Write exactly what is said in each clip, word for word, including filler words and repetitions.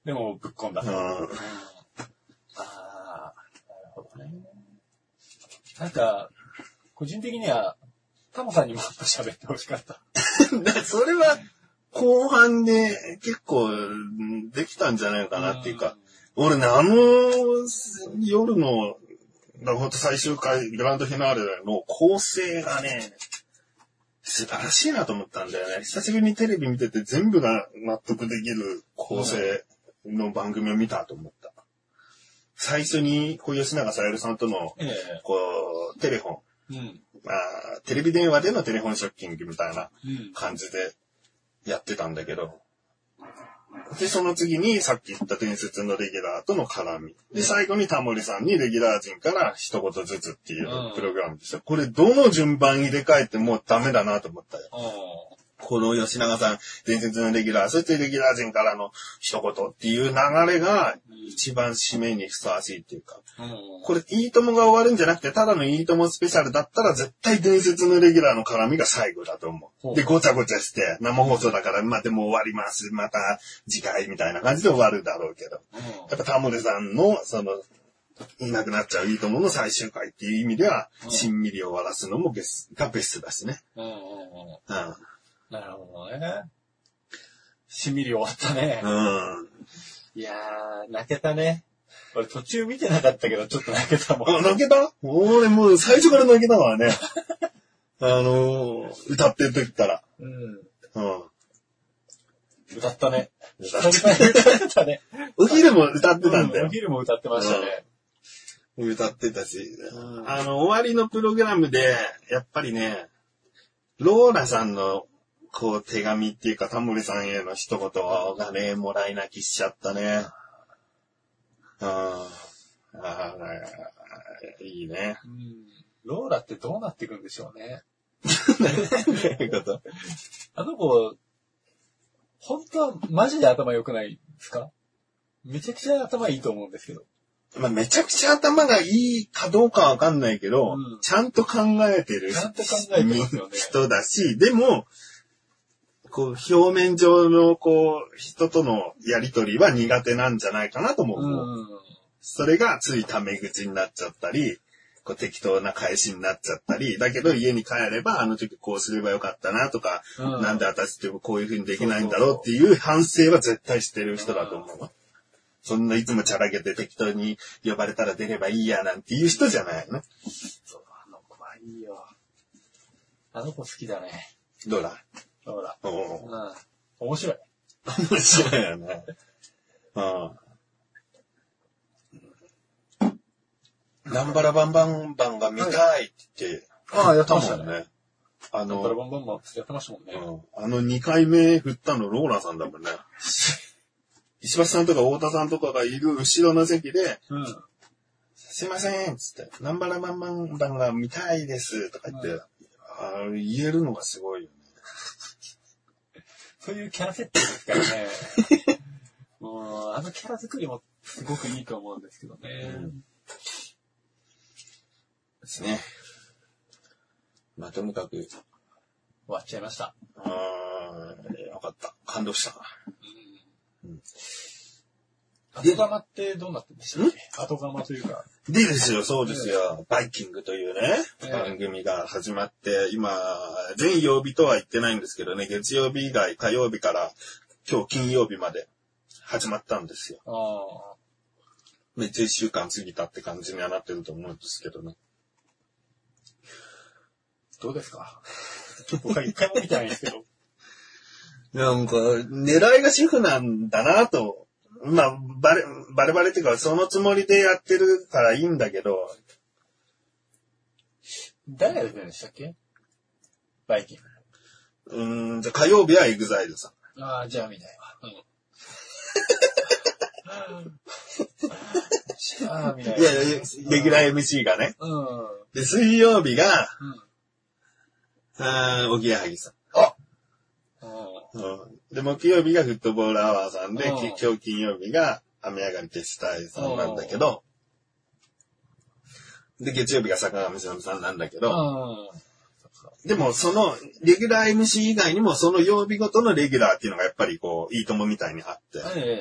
でもぶっ込んだ。 うん。 ああ、なるほどね。なんか、個人的には、タモさんにもっと喋ってほしかった。 それは、後半で結構できたんじゃないかなっていうか、うん、俺ね、あの夜の、ほんと最終回、グランドフィナーレの構成がね、素晴らしいなと思ったんだよね。久しぶりにテレビ見てて全部が納得できる構成の番組を見たと思った。最初に、こう吉永小百合さんとの、こう、テレフォン。うんまあ、テレビ電話でのテレフォンショッキングみたいな感じでやってたんだけど。で、その次にさっき言った伝説のレギュラーとの絡み。で、最後にタモリさんにレギュラー陣から一言ずつっていうプログラムでした。これどの順番入れ替えてもダメだなと思ったよ。この吉永さん、伝説のレギュラー、そしてレギュラー陣からの一言っていう流れが一番締めにふさわしいっていうか。これ、いいともが終わるんじゃなくて、ただのいいともスペシャルだったら絶対伝説のレギュラーの絡みが最後だと思う。で、ごちゃごちゃして、生放送だから、まあでも終わります。また次回みたいな感じで終わるだろうけど。やっぱタモリさんの、その、いなくなっちゃういいともの最終回っていう意味では、しんみり終わらすのもベスがベストだしね。うん。うんなるほどね。しんみり終わったね。 うん。 いやー、泣けたね。俺途中見てなかったけど、ちょっと泣けたもん。 あ、泣けた？俺もう最初から泣けたわね。あのー、歌ってる時から。うん。うん。 歌ったね。歌ってたね。 お昼も歌ってたんだよ。 うん、お昼も歌ってましたね。 うん、歌ってたし、うん。あの、終わりのプログラムで、やっぱりね、ローラさんのこう手紙っていうかタモリさんへの一言がね、もらい泣きしちゃったね。ああ、いいね、 うん。ローラってどうなっていくんでしょうね。あの子、本当はマジで頭良くないですか？めちゃくちゃ頭いいと思うんですけど。 まあ、めちゃくちゃ頭がいいかどうかわかんないけど、うん、ちゃんと考えてるちゃんと考えてますよね。 人だし、でも、こう、表面上の、こう、人とのやりとりは苦手なんじゃないかなと思う。うん、それがついタメ口になっちゃったり、こう適当な返しになっちゃったり、だけど家に帰ればあの時こうすればよかったなとか、うん、なんで私ってこういう風にできないんだろうっていう反省は絶対してる人だと思う。うん、そんないつもチャラげて適当に呼ばれたら出ればいいやなんていう人じゃないよね。 そう、あの子はいいよ。あの子好きだね。 どうだどうだおう、うん、面白い。 面白いよね。うん。ナンバラバンバンバンが見たいって言って。 ああ、やってましたね。 ねあの、 ナンバラバンバンバンってやってましたもんね。 うん、あのにかいめ振ったのローラさんだもんね。石橋さんとか太田さんとかがいる後ろの席で、うん、すいませんつって、ナンバラバンバンバンが見たいですとか言って、うん、あ言えるのがすごいよね。 そういうキャラ設定ですからね。もうあのキャラ作りもすごくいいと思うんですけどね。うん、 ですね。まあとにかく終わっちゃいました。 ああ、よかった。感動した。 うん。後釜ってどうなってんでしたっけ？後釜というか。 でですよ、そうですよ。バイキングというね、えー、番組が始まって、今、全曜日とは言ってないんですけどね、月曜日以外、火曜日から今日金曜日まで始まったんですよ。あめっちゃ一週間過ぎたって感じにはなってると思うんですけどね。 どうですか？ちょっと僕は一回も見てないんですけど。 なんか、狙いが主婦なんだなと。まあ、バレ、バレバレっていうか、そのつもりでやってるからいいんだけど。 誰が出てるんでしたっけ？バイキング。うーん、じゃあ火曜日はエグザイルさん。ああ、じゃあ見ないわ。うん。じゃあ見ないわ。 いや、レギュラー エムシー がね。うん。で、水曜日が、うん。ああ、おぎやはぎさん。あうん、で、木曜日がフットボールアワーさんで、今日金曜日が雨上がり手伝いさんなんだけど、で、月曜日が坂上忍さんなんだけど、でもその、レギュラー エムシー 以外にもその曜日ごとのレギュラーっていうのがやっぱりこう、いいともみたいにあって、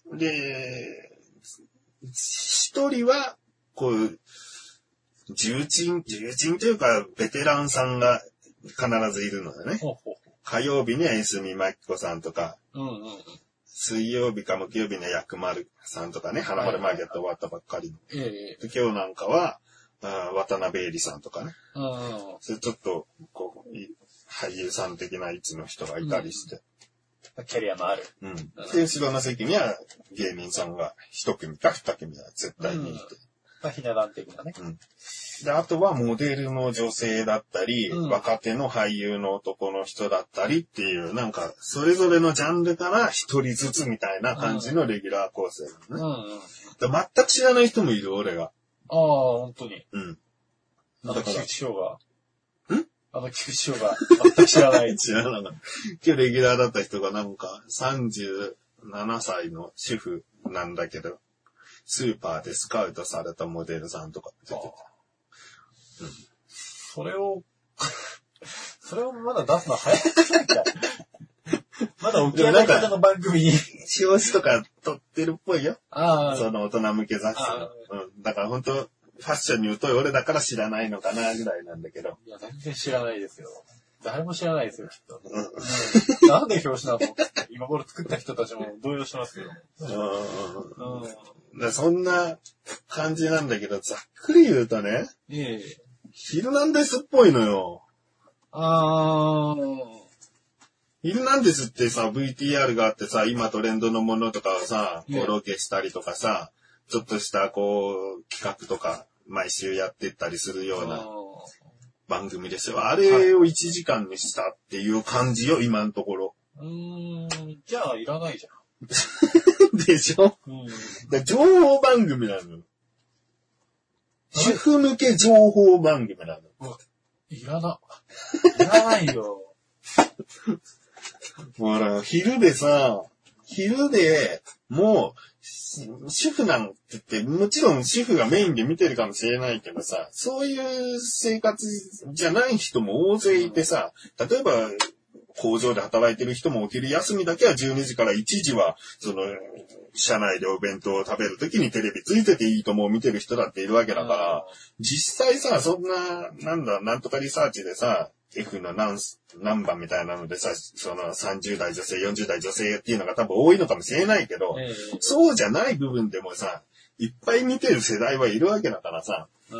で、一人は、こう、重鎮、重鎮というか、ベテランさんが必ずいるのでね。 ほうほう火曜日には江角真紀子さんとか、 うんうん。 水曜日か木曜日には薬丸さんとかね、花丸マーケット終わったばっかりの。 ええ。 で今日なんかは、あ渡辺恵里さんとかね。 うん。 それちょっと、こう、俳優さん的な位置の人がいたりして。 キャリアのある。 うん。で、後ろの席には芸人さんが一組か二組は絶対にいて。 まあ、ひな壇的なね。 うん。で、あとはモデルの女性だったり、 うん、 若手の俳優の男の人だったりっていう、なんか、それぞれのジャンルから一人ずつみたいな感じのレギュラー構成なのね。うんうん、で全く知らない人もいる、俺が。 ああ、本当に。 うん。 あの、菊池翔が。んあの、菊池翔が全く知らない。 知らなかった。今日レギュラーだった人がなんか、さんじゅうななさいの主婦なんだけど、スーパーでスカウトされたモデルさんとか出てた。 うん、それを、それをまだ出すの早くないか。まだ起き上がり方の番組に。 表紙とか撮ってるっぽいよ。 ああ。 その大人向け雑誌の。うん。だから本当ファッションに疎い俺だから知らないのかなぐらいなんだけど。 いや、全然知らないですよ。誰も知らないですよ、きっと。うんうん、なんで表紙なの今頃作った人たちも動揺してますよ。 うんうん、そんな感じなんだけど、ざっくり言うとね。 ええ。 ヒルナンデスっぽいのよ。 あー。 ヒルナンデスってさ、ブイティーアール があってさ、今トレンドのものとかをさ、こうロケしたりとかさ、ちょっとしたこう、企画とか、毎週やってったりするような番組でしょ。あれをいちじかんにしたっていう感じよ、今のところ。 うーん、じゃあいらないじゃん。でしょ、うん、だ情報番組なの。主婦向け情報番組なの。 いらな、いらないよ。 ほら、昼でさ、昼でもう、主婦なんて言って、もちろん主婦がメインで見てるかもしれないけどさ、そういう生活じゃない人も大勢いてさ、例えば、工場で働いてる人もお昼休みだけはじゅうにじからいちじは、その、社内でお弁当を食べるときにテレビついてていいとも見てる人だっているわけだから、実際さ、そんな、なんだ、なんとかリサーチでさ、F の何、何番みたいなのでさ、そのさんじゅう代女性、よんじゅう代女性っていうのが多分多いのかもしれないけど、えー、そうじゃない部分でもさ、いっぱい見てる世代はいるわけだからさ、うん、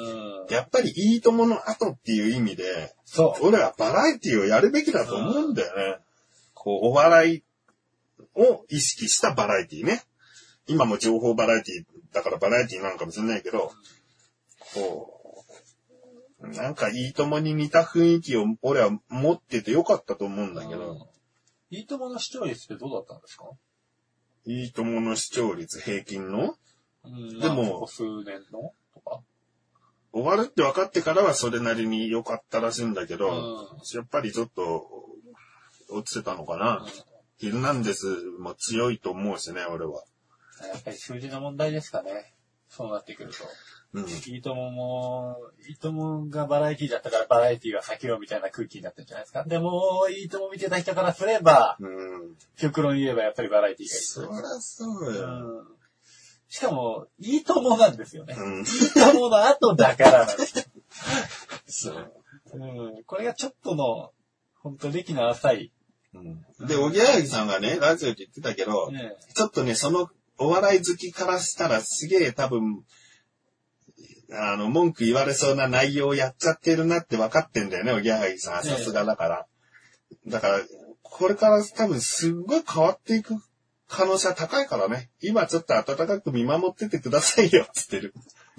やっぱりいいともの後っていう意味で、そう。俺はバラエティをやるべきだと思うんだよね。うん、こう、お笑いを意識したバラエティね。今も情報バラエティだからバラエティなのかもしれないけど、こう、なんかいいともに似た雰囲気を俺は持っててよかったと思うんだけど。 いいともの視聴率ってどうだったんですか？ いいともの視聴率平均の、 うん、でも、ここ数年のとか終わるって分かってからはそれなりに良かったらしいんだけど、うん、やっぱりちょっと落ちてたのかな。うん、ヒルナンデスも強いと思うしね、俺は。 やっぱり数字の問題ですかね。そうなってくると。うん、いいともも、いいともがバラエティだったからバラエティは避けようみたいな空気になってるんじゃないですか。でも、いいとも見てた人からすれば、うん、極論言えばやっぱりバラエティがいい。 そりゃそうよ。うん、 しかも、いいともなんですよね。うん、いいともの後だからなんですよ。そう、うん。これがちょっとの、本当歴の浅い。 うん、で、おぎやはぎさんがね、ラジオで言ってたけど、ね、ちょっとね、その、お笑い好きからしたらすげえ多分、あの、文句言われそうな内容をやっちゃってるなって分かってんだよね、おぎやはぎさんはさすがだから。だから、これから多分すっごい変わっていく可能性は高いからね。今ちょっと温かく見守っててくださいよ、つってる。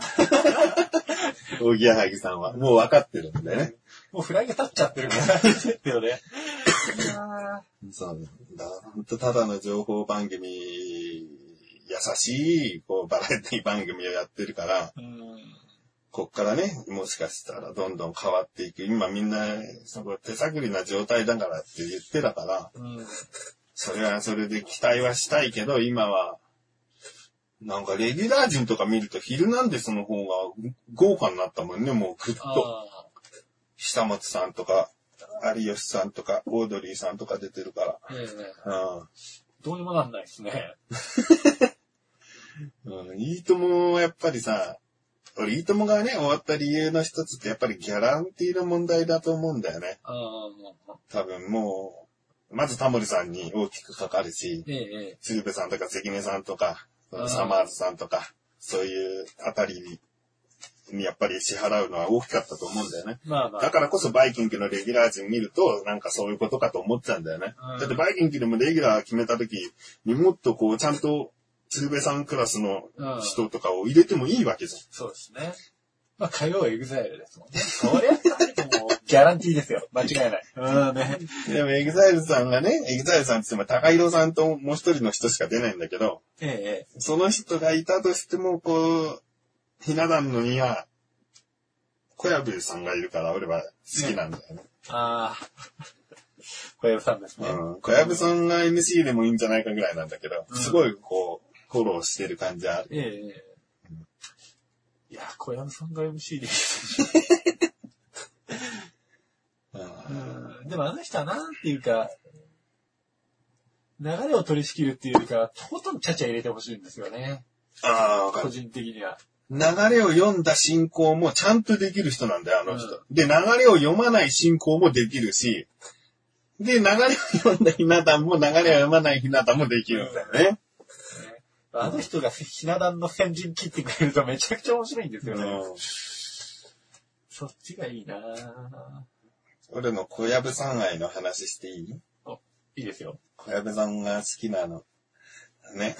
おぎやはぎさんは。もう分かってるんだよね。 もうフラグ立っちゃってるからですよね。 そうだ。ほんとただの情報番組、優しい、こう、バラエティ番組をやってるから、うん、こっからね、もしかしたらどんどん変わっていく。今みんな、そこ手探りな状態だからって言ってたから、うん、それはそれで期待はしたいけど、今は、なんかレギュラー陣とか見るとヒルナンデスの方が豪華になったもんね、もうぐっと。久松さんとか、有吉さんとか、オードリーさんとか出てるから。ええ、 うん、どうにもなんないですね。 いいともやっぱりさ、俺いいともがね、終わった理由の一つってやっぱりギャランティーの問題だと思うんだよね。多分もう、まずタモリさんに大きくかかるし、ええ、鶴瓶さんとか関根さんとか、サマーズさんとか、そういうあたりに、にやっぱり支払うのは大きかったと思うんだよね。まあまあ、だからこそバイキングのレギュラー陣見ると、なんかそういうことかと思っちゃうんだよね。うん、だってバイキングでもレギュラー決めた時にもっとこう、ちゃんと鶴瓶さんクラスの人とかを入れてもいいわけじゃん。 そうですね。まあ、火曜エグザイルですもんね。そりゃもうギャランティーですよ。間違いない。うんね。 でもエグザイルさんがね、エグザイルさんって言っても高弘さんともう一人の人しか出ないんだけど、ええ、その人がいたとしても、こう、ひな壇のには、小籔さんがいるから俺は好きなんだよね。ね、ああ。小籔さんですね。 うん。小籔さんが エムシー でもいいんじゃないかぐらいなんだけど、うん、すごいこう、フォローしてる感じある。ええ。 うん、いや、小籔さんが エムシー でいい。うん、でもあの人はなんていうか、流れを取り仕切るっていうよりか、とことんちゃちゃ入れてほしいんですよね。ああ、わかる。個人的には。 流れを読んだ進行もちゃんとできる人なんだよ、あの人。うん、で、流れを読まない進行もできるし、で、流れを読んだひな壇も流れを読まないひな壇もできるんだよね。 うん、あの人がひな壇の先陣切ってくれるとめちゃくちゃ面白いんですよね。うん、そっちがいいなぁ。 俺の小籔さん愛の話していい？ あ、いいですよ。 小籔さんが好きなの。ね。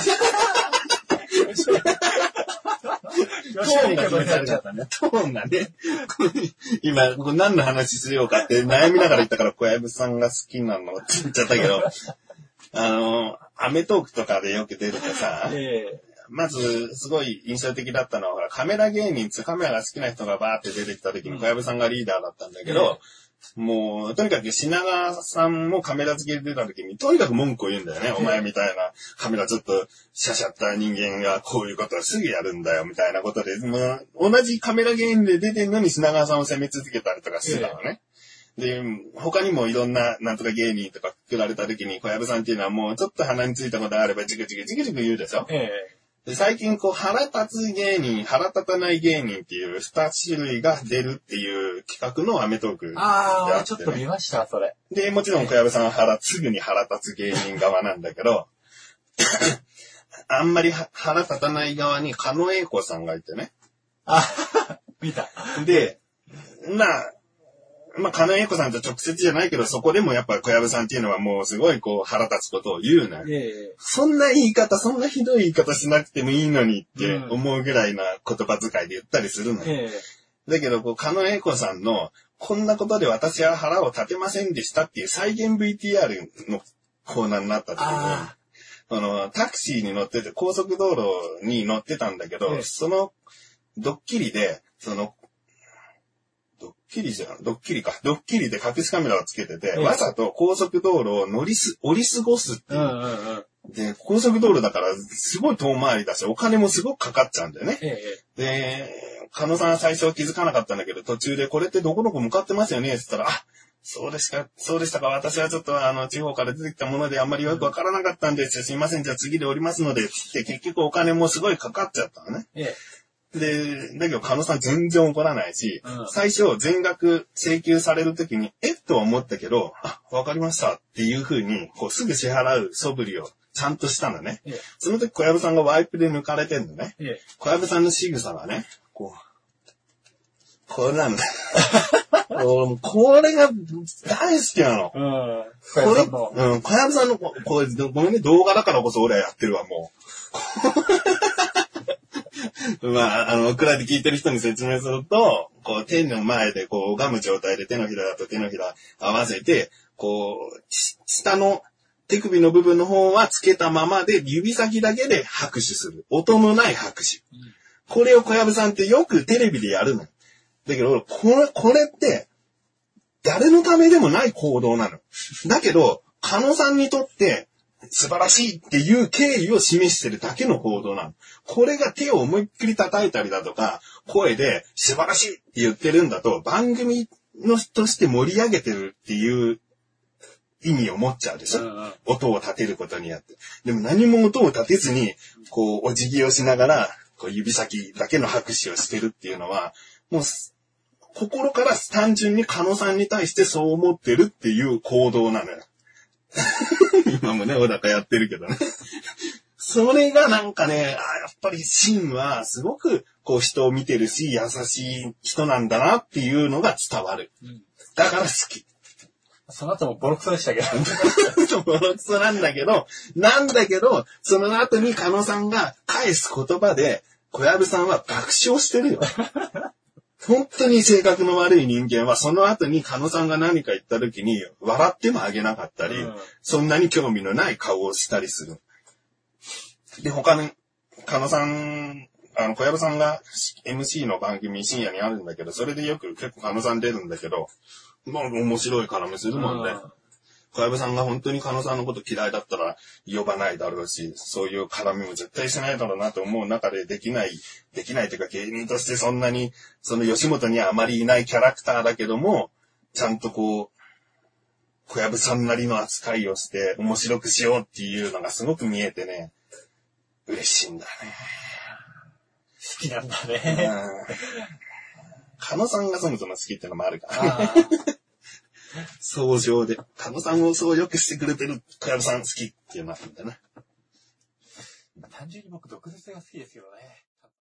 トーンが決められちゃったね。トーンがね。今、ここ何の話しようかって悩みながら言ったから小籔さんが好きなのって言っちゃったけど、あの、アメトークとかでよく出るとさ、えー、まず、すごい印象的だったのは、ほら、カメラ芸人ってカメラが好きな人がバーって出てきた時に小籔さんがリーダーだったんだけど、えーもう、とにかく品川さんもカメラ付けで出た時に、とにかく文句を言うんだよね。お前みたいなカメラちょっとシャシャった人間がこういうことをすぐやるんだよ、みたいなことで、もう同じカメラ芸人で出てるのに品川さんを責め続けたりとかしてたのね。で、他にもいろんななんとか芸人とかくられた時に小籔さんっていうのはもうちょっと鼻についたことがあればジグジグジグジグ言うでしょ。ええで最近こう腹立つ芸人、腹立たない芸人っていう二種類が出るっていう企画のアメトークであって、ね。ああ、ちょっと見ました、それ。 で、もちろん小籔さんは腹、すぐに腹立つ芸人側なんだけど、あんまり腹立たない側に狩野英孝さんがいてね。 あ、見た。 で、まあ、まあ、狩野英孝さんと直接じゃないけど、そこでもやっぱ小籔さんっていうのはもうすごいこう腹立つことを言うのよ。ええ、そんな言い方、そんなひどい言い方しなくてもいいのにって思うぐらいな言葉遣いで言ったりするのよ。ええ、だけど、こう、狩野英孝さんの、こんなことで私は腹を立てませんでしたっていう再現 ブイティーアール のコーナーになった時に、あの、タクシーに乗ってて、高速道路に乗ってたんだけど、ええ、そのドッキリで、その、ドッキリじゃん。ドッキリか。ドッキリで隠しカメラをつけてて、ええ、わざと高速道路を乗りす、降り過ごすっていう。うんうんうん、で、高速道路だから、すごい遠回りだし、お金もすごくかかっちゃうんだよね。ええ、で、狩野さんは最初は気づかなかったんだけど、途中でこれってどこどこ向かってますよねって言ったら、あ、そうでしたか、そうでしたか、私はちょっとあの、地方から出てきたものであんまりよくわからなかったんですよ。すいません、じゃあ次で降りますので、って結局お金もすごいかかっちゃったのね。ええで、だけど、狩野さん全然怒らないし、うん、最初、全額請求されるときに、えっとは思ったけど、あ、わかりましたっていう風に、こう、すぐ支払う素振りをちゃんとしたのね。ええ、その時、小籔さんがワイプで抜かれてんのね。ええ、小籔さんの仕草はね、こう、これなんだ。これが大好きなの。うん、小籔さんの。うん、小籔さんの、これ、ごめんね、動画だからこそ俺はやってるわ、もう。まあ、あの、くらいで聞いてる人に説明すると、こう、手の前でこう、拝む状態で手のひらと手のひら合わせて、こう、下の手首の部分の方はつけたままで、指先だけで拍手する。音のない拍手。これを小籔さんってよくテレビでやるの。だけど、これ、これって、誰のためでもない行動なの。だけど、狩野さんにとって、素晴らしいっていう敬意を示してるだけの行動なの。これが手を思いっきり叩いたりだとか、声で素晴らしいって言ってるんだと、番組のとして盛り上げてるっていう意味を持っちゃうでしょ、 うんうん、 音を立てることによって。でも何も音を立てずに、こう、お辞儀をしながら、こう指先だけの拍手をしてるっていうのは、もう、心から単純に狩野さんに対してそう思ってるっていう行動なのよ。今もね、小高やってるけどね。それがなんかね、あ、やっぱりシンはすごくこう人を見てるし、優しい人なんだなっていうのが伝わる。うん、だから好き。 その後もボロクソでしたけど。 ボロクソなんだけど、なんだけど、その後に狩野さんが返す言葉で、小籔さんは爆笑してるよ。本当に性格の悪い人間は、その後に狩野さんが何か言った時に、笑ってもあげなかったり、うん、そんなに興味のない顔をしたりする。で、他に、狩野さん、あの、小籔さんが エムシー の番組深夜にあるんだけど、それでよく結構狩野さん出るんだけど、まあ面白い絡みするもんね。小籔さんが本当に狩野さんのこと嫌いだったら呼ばないだろうし、そういう絡みも絶対しないだろうなと思う中でできない、できないというか芸人としてそんなに、その吉本にはあまりいないキャラクターだけども、ちゃんとこう、小籔さんなりの扱いをして面白くしようっていうのがすごく見えてね、嬉しいんだね。 好きなんだね。 狩野さんがそもそも好きってのもあるからね。相乗で。狩野さんをそうよくしてくれてる小籔さん好きっていうのがあるんだな。 単純に僕、毒舌が好きですけどね。